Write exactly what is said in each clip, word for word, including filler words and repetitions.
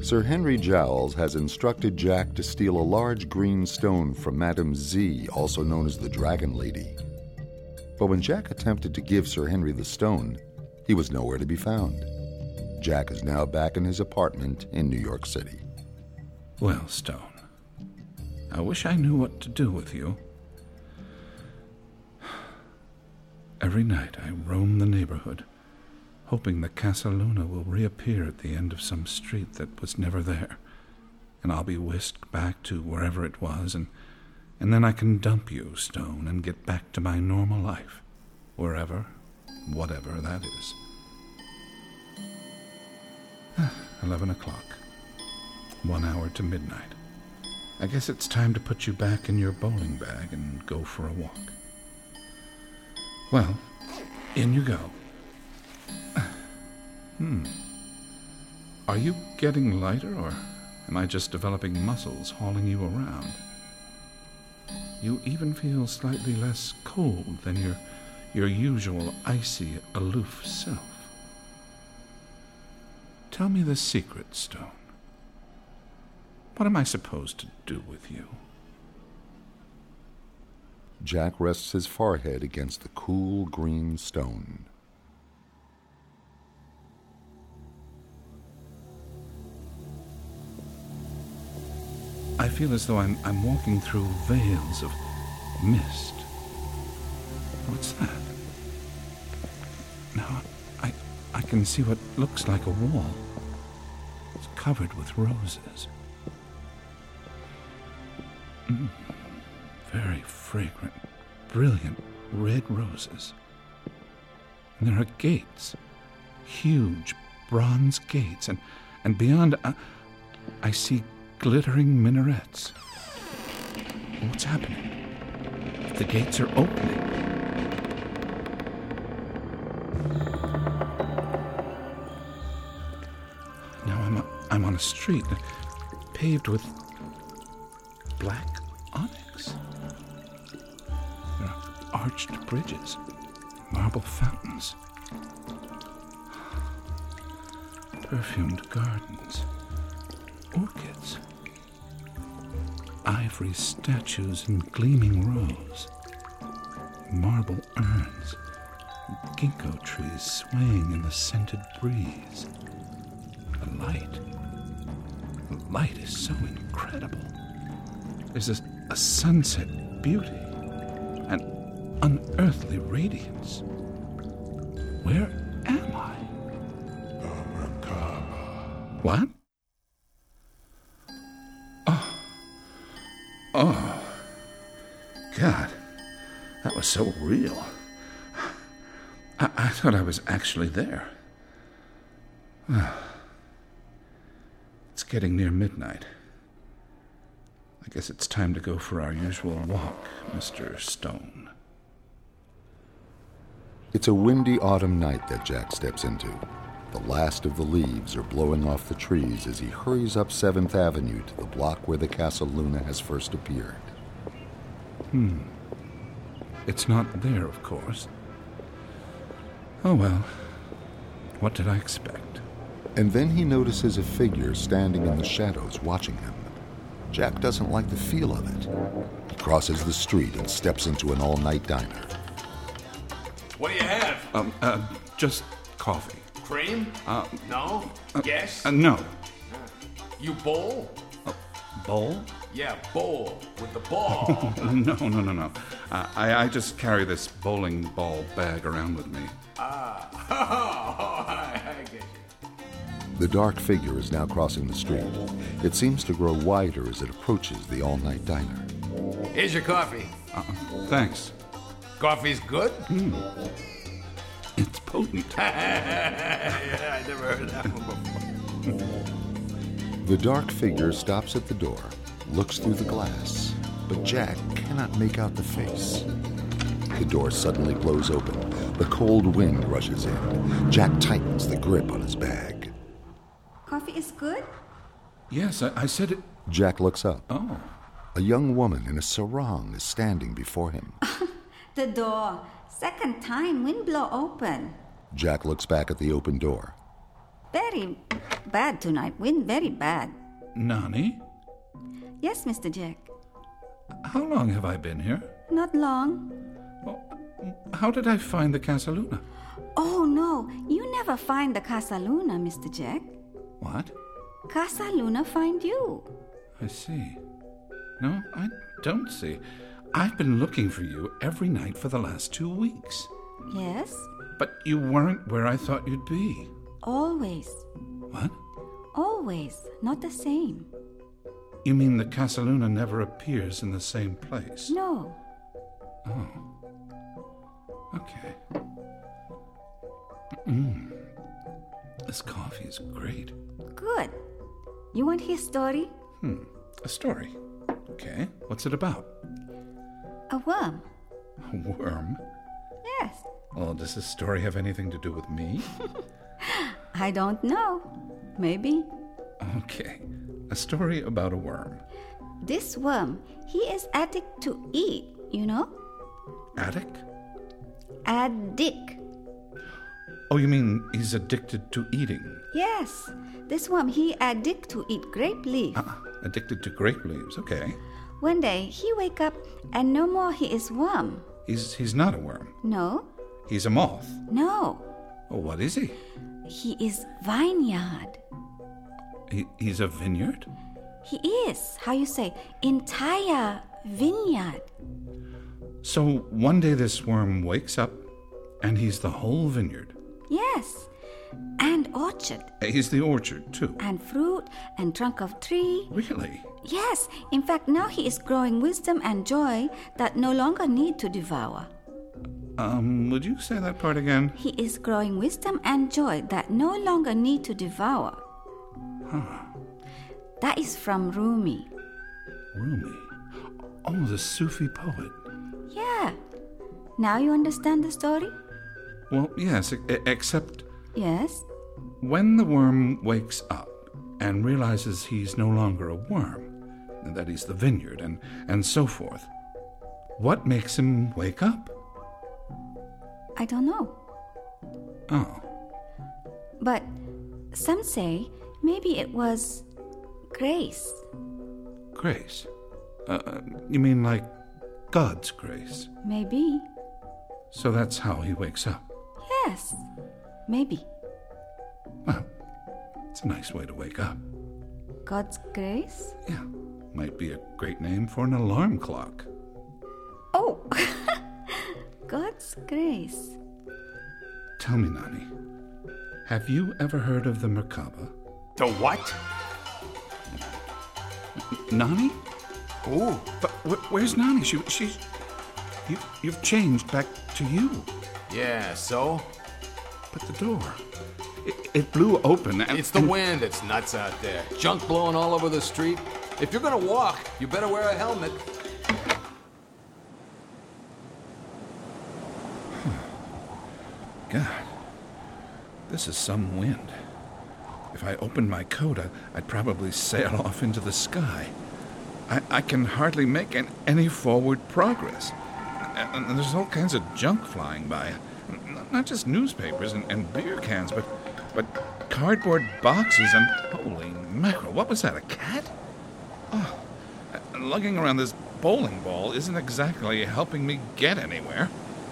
Sir Henry Jowls has instructed Jack to steal a large green stone from Madame Z, also known as the Dragon Lady. But when Jack attempted to give Sir Henry the stone, he was nowhere to be found. Jack is now back in his apartment in New York City. Well, Stone, I wish I knew what to do with you. Every night I roam the neighborhood, hoping that Casa Luna will reappear at the end of some street that was never there, and I'll be whisked back to wherever it was, and, and then I can dump you, Stone, and get back to my normal life, wherever, whatever that is. Eleven o'clock. One hour to midnight. I guess it's time to put you back in your bowling bag and go for a walk. Well, in you go. Hmm. Are you getting lighter, or am I just developing muscles hauling you around? You even feel slightly less cold than your, your usual icy, aloof self. Tell me the secret, Stone. What am I supposed to do with you? Jack rests his forehead against the cool green stone. I feel as though I'm, I'm walking through veils of mist. What's that? Now, I, I can see what looks like a wall. It's covered with roses. Mm, very fragrant, brilliant red roses. And there are gates, huge bronze gates, and, and beyond, uh, I see glittering minarets. What's happening? The gates are opening. Now I'm a, I'm on a street paved with black onyx. There are arched bridges, marble fountains, perfumed gardens, orchids, ivory statues in gleaming rows, marble urns, ginkgo trees swaying in the scented breeze. The light, the light is so incredible. There's a, a sunset beauty, an unearthly radiance. Where am I? What? Oh. Oh. God. That was so real. I, I thought I was actually there. It's getting near midnight. I guess it's time to go for our usual walk, Mister Stone. It's a windy autumn night that Jack steps into. The last of the leaves are blowing off the trees as he hurries up seventh Avenue to the block where the Casa Luna has first appeared. Hmm. It's not there, of course. Oh well. What did I expect? And then he notices a figure standing in the shadows watching him. Jack doesn't like the feel of it. He crosses the street and steps into an all-night diner. What do you have? Um, uh, just coffee. Cream? Uh, no? Uh, yes? Uh, no. You bowl? Uh, bowl? Yeah, bowl. With the ball. no, no, no, no. Uh, I, I just carry this bowling ball bag around with me. Ah. Oh, I get you. The dark figure is now crossing the street. It seems to grow wider as it approaches the all-night diner. Here's your coffee. Uh, thanks. Coffee's good? Mm. It's potent. Yeah, I never heard that one before. The dark figure stops at the door, looks through the glass, but Jack cannot make out the face. The door suddenly blows open. The cold wind rushes in. Jack tightens the grip on his bag. Coffee is good? Yes, I, I said it. Jack looks up. Oh. A young woman in a sarong is standing before him. The door. Second time, wind blow open. Jack looks back at the open door. very bad tonight. Wind very bad. Nani? Yes, Mister Jack. How long have I been here? Not long. Well, how did I find the Casa Luna? Oh, no. You never find the Casa Luna, Mister Jack. What? Casa Luna find you. I see. No, I don't see. I've been looking for you every night for the last two weeks. Yes? But you weren't where I thought you'd be. Always. What? Always. Not the same. You mean the Casa Luna never appears in the same place? No. Oh. Okay. Mmm. This coffee is great. Good. You want his story? Hmm. A story. Okay. What's it about? A worm. A worm? Yes. Well, does this story have anything to do with me? I don't know. Maybe. Okay. A story about a worm. This worm, he is addict to eat, you know? Addict? Addict. Oh, you mean he's addicted to eating? Yes. This worm, he addict to eat grape leaf. Ah, addicted to grape leaves. Okay. One day, he wake up and no more he is worm. He's he's not a worm. No. He's a moth. No. Oh, what is he? He is vineyard. He, he's a vineyard? He is, how you say, entire vineyard. So one day this worm wakes up and he's the whole vineyard. Yes. And orchard. He's the orchard, too. And fruit and trunk of tree. Really? Yes. In fact, now he is growing wisdom and joy that no longer need to devour. Um, would you say that part again? He is growing wisdom and joy that no longer need to devour. Huh. That is from Rumi. Rumi? Oh, the Sufi poet. Yeah. Now you understand the story? Well, yes, e- except Yes. when the worm wakes up and realizes he's no longer a worm, and that he's the vineyard, and, and so forth, what makes him wake up? I don't know. Oh. But some say maybe it was grace. Grace? Uh, you mean like God's grace? Maybe. So that's how he wakes up. Yes. Maybe. Well, it's a nice way to wake up. God's grace? Yeah. Might be a great name for an alarm clock. Oh! God's grace. Tell me, Nani, have you ever heard of the Merkaba? The what? Nani? Ooh. But wh- where's Nani? She, she's... You, you've changed back to you. Yeah, so? But the door... It, it blew open and... It's the and- wind. It's nuts out there. Junk blowing all over the street. If you're gonna walk, you better wear a helmet. God, this is some wind. If I opened my coat, I, I'd probably sail off into the sky. I, I can hardly make an, any forward progress. And, and there's all kinds of junk flying by. N- Not just newspapers and, and beer cans, but, but cardboard boxes and... Holy mackerel, what was that, a cat? Oh, uh, lugging around this bowling ball isn't exactly helping me get anywhere.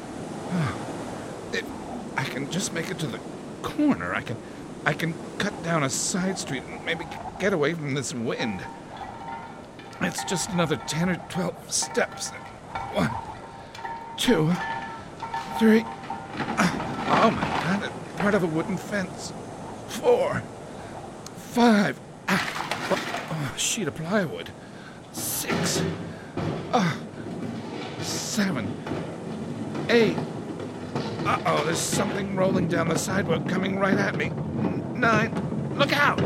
If I can just make it to the corner, I can I can cut down a side street and maybe get away from this wind. It's just another ten or twelve steps. One, two, three. Oh my God, part of a wooden fence. Four, five. Oh, a sheet of plywood. Six. Oh, seven. Eight. Uh-oh, there's something rolling down the sidewalk coming right at me. Nine. Look out!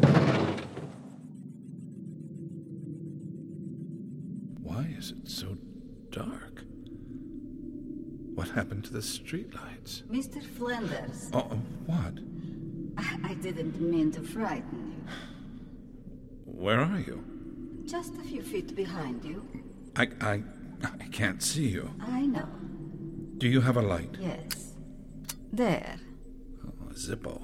Why is it so dark? What happened to the streetlights? Mister Flanders, Oh, what? I didn't mean to frighten you. Where are you? Just a few feet behind you. I, I, I can't see you. I know. Do you have a light? Yes. There. Oh, a Zippo.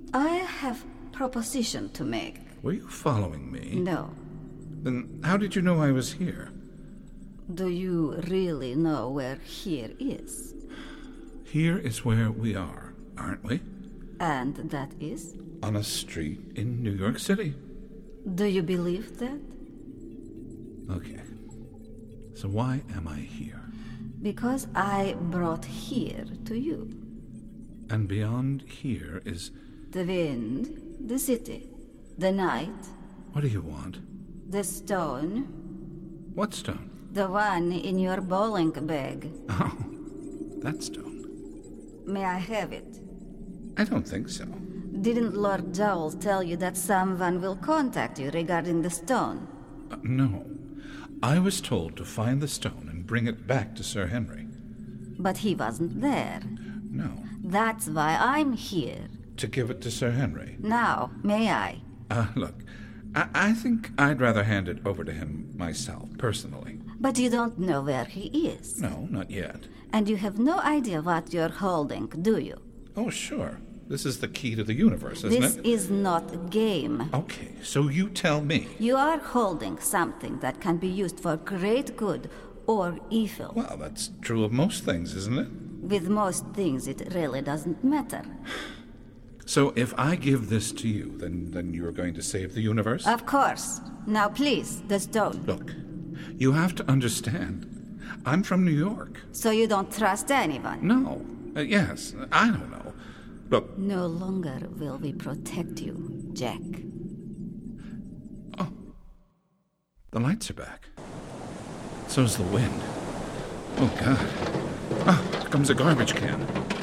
I have proposition to make. Were you following me? No. Then how did you know I was here? Do you really know where here is? Here is where we are, aren't we? And that is? On a street in New York City. Do you believe that? Okay. So why am I here? Because I brought here to you. And beyond here is... The wind, the city, the night. What do you want? The stone. What stone? The one in your bowling bag. Oh, that stone. May I have it? I don't think so. Didn't Lord Jowl tell you that someone will contact you regarding the stone? Uh, no. I was told to find the stone and bring it back to Sir Henry. But he wasn't there. No. That's why I'm here. To give it to Sir Henry. Now, may I? Uh, look, I, I think I'd rather hand it over to him myself, personally. But you don't know where he is. No, not yet. And you have no idea what you're holding, do you? Oh, sure. This is the key to the universe, isn't This it? This is not a game. Okay, so you tell me. You are holding something that can be used for great good or evil. Well, that's true of most things, isn't it? With most things, it really doesn't matter. So if I give this to you, then, then you're going to save the universe? Of course. Now please, the stone. Look, you have to understand. I'm from New York. So you don't trust anyone? No. Uh, yes, I don't know. Look. No longer will we protect you, Jack. Oh. The lights are back. So's the wind. Oh, God. Ah, oh, here comes a garbage can.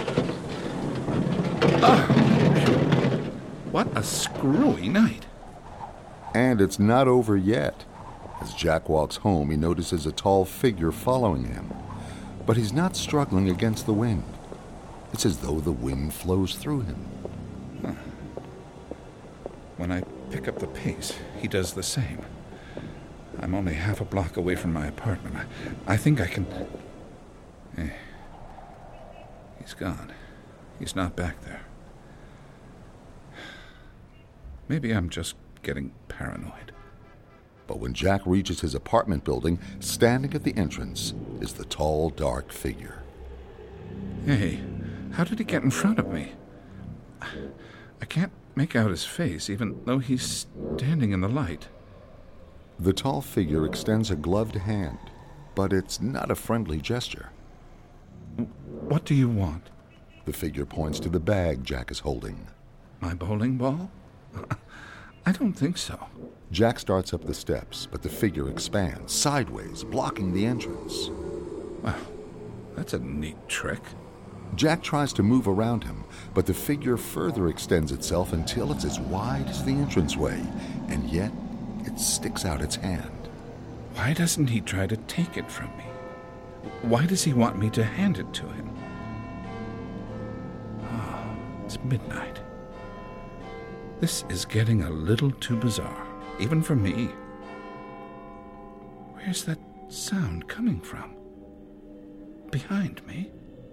Ah. What a screwy night. And it's not over yet. As Jack walks home, he notices a tall figure following him. But he's not struggling against the wind. It's as though the wind flows through him. Huh. When I pick up the pace, he does the same. I'm only half a block away from my apartment. I, I think I can... Eh. He's gone. He's not back there. Maybe I'm just getting paranoid. But when Jack reaches his apartment building, standing at the entrance is the tall, dark figure. Hey, how did he get in front of me? I can't make out his face, even though he's standing in the light. The tall figure extends a gloved hand, but it's not a friendly gesture. What do you want? The figure points to the bag Jack is holding. My bowling ball? I don't think so. Jack starts up the steps, but the figure expands sideways, blocking the entrance. Well, that's a neat trick. Jack tries to move around him, but the figure further extends itself until it's as wide as the entranceway, and yet it sticks out its hand. Why doesn't he try to take it from me? Why does he want me to hand it to him? Oh, it's midnight. This is getting a little too bizarre, even for me. Where's that sound coming from? Behind me?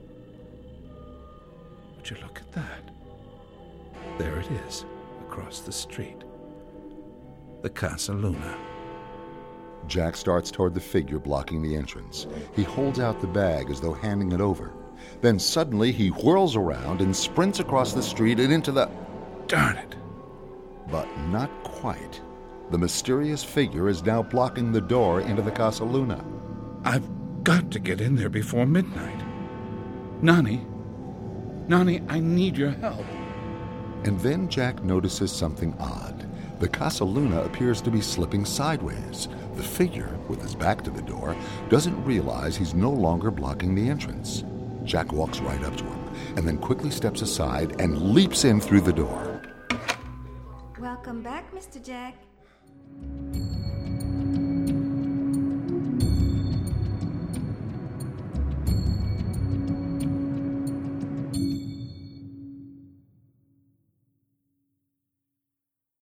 Would you look at that? There it is, across the street. The Casa Luna. Jack starts toward the figure blocking the entrance. He holds out the bag as though handing it over. Then suddenly he whirls around and sprints across the street and into the... Darn it! But not quite. The mysterious figure is now blocking the door into the Casa Luna. I've got to get in there before midnight. Nani, Nani, I need your help. And then Jack notices something odd. The Casa Luna appears to be slipping sideways. The figure, with his back to the door, doesn't realize he's no longer blocking the entrance. Jack walks right up to him, and then quickly steps aside and leaps in through the door. Welcome back, Mister Jack.